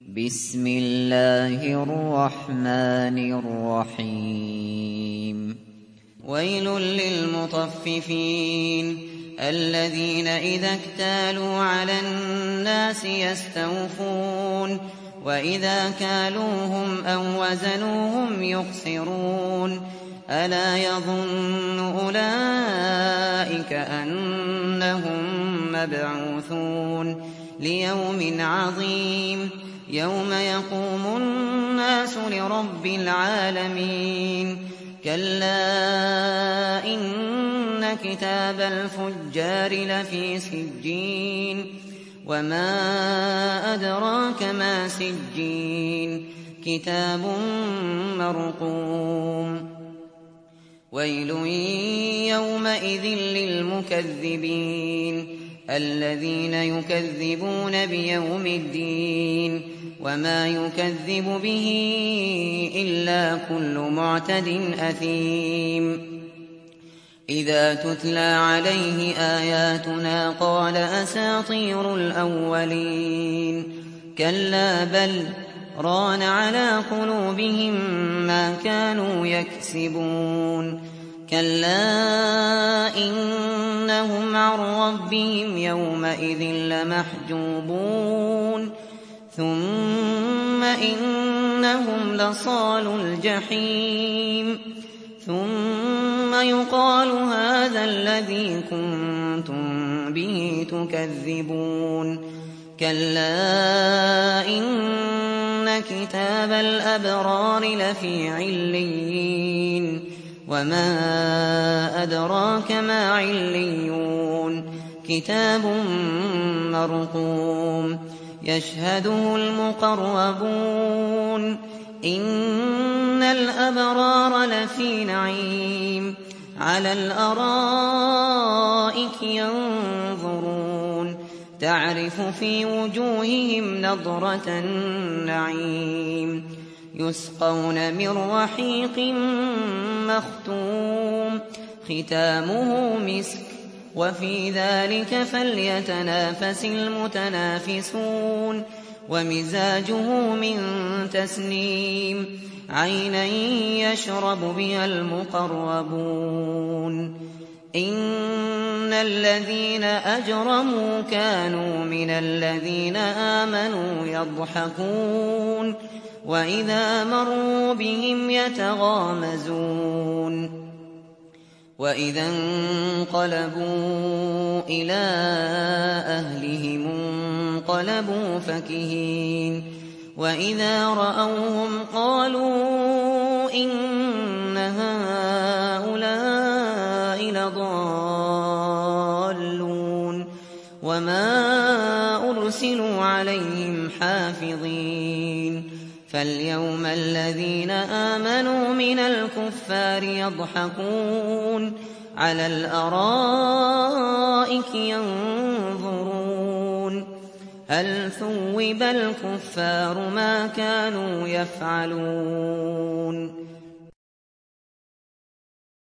بسم الله الرحمن الرحيم ويل للمطففين الذين إذا اكتالوا على الناس يستوفون وإذا كالوهم أو وزنوهم يخسرون ألا يظن أولئك أنهم مبعوثون ليوم عظيم يوم يقوم الناس لرب العالمين كلا إن كتاب الفجار لفي سجين وما أدراك ما سجين كتاب مرقوم ويل يومئذ للمكذبين الذين يكذبون بيوم الدين وما يكذب به إلا كل معتد أثيم إذا تتلى عليه آياتنا قال أساطير الأولين كلا بل ران على قلوبهم ما كانوا يكسبون كلا إنهم عن ربهم يومئذ لمحجوبون ثم إنهم لصالو الجحيم ثم يقال هذا الذي كنتم به تكذبون كلا إن كتاب الأبرار لفي عليين وما أدراك ما عليون كتاب مرقوم يشهده المقربون إن الأبرار لفي نعيم على الأرائك ينظرون تعرف في وجوههم نضرة النعيم يسقون من رحيق مختوم ختامه مسك وفي ذلك فليتنافس المتنافسون ومزاجه من تسنيم عينا يشرب بها المقربون إن الذين أجرموا كانوا من الذين آمنوا يضحكون وإذا مروا بهم يتغامزون وإذا انقلبوا إلى أهلهم انقلبوا فكهين وإذا رأوهم قالوا إن هؤلاء لضالون وما أرسلوا عليهم حافظين فاليوم الذين آمنوا من الكفار يضحكون على الأرائك ينظرون هل ثوب الكفار ما كانوا يفعلون